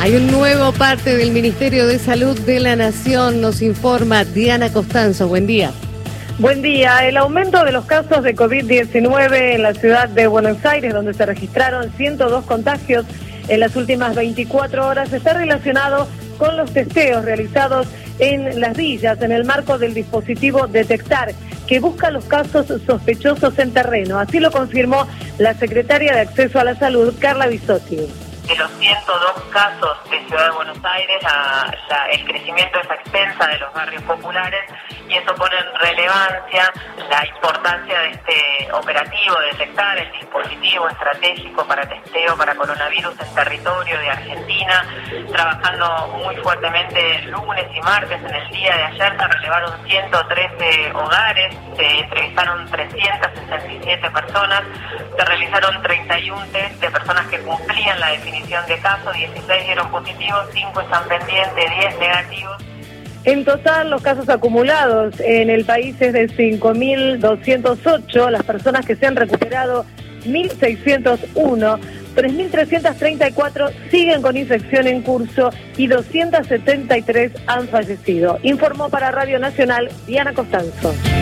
Hay un nuevo parte del Ministerio de Salud de la Nación, nos informa Diana Costanzo. Buen día. Buen día. El aumento de los casos de COVID-19 en la ciudad de Buenos Aires, donde se registraron 102 contagios en las últimas 24 horas, está relacionado con los testeos realizados en las villas en el marco del dispositivo Detectar, que busca los casos sospechosos en terreno. Así lo confirmó la secretaria de Acceso a la Salud, Carla Bisotti. De los 102 casos de Ciudad de Buenos Aires, el crecimiento es extensa de los barrios populares, y eso pone en relevancia la importancia de este operativo de Detectar, el dispositivo estratégico para testeo para coronavirus en territorio de Argentina, trabajando muy fuertemente lunes y martes. En el día de ayer se relevaron 113 hogares, se entrevistaron 367 personas, se realizaron 31 test de personas que cumplían la definición de caso, 16 dieron positivos, 5 están pendientes, 10 negativos. En total, los casos acumulados en el país es de 5.208, las personas que se han recuperado 1.601, 3.334 siguen con infección en curso y 273 han fallecido. Informó para Radio Nacional Diana Costanzo.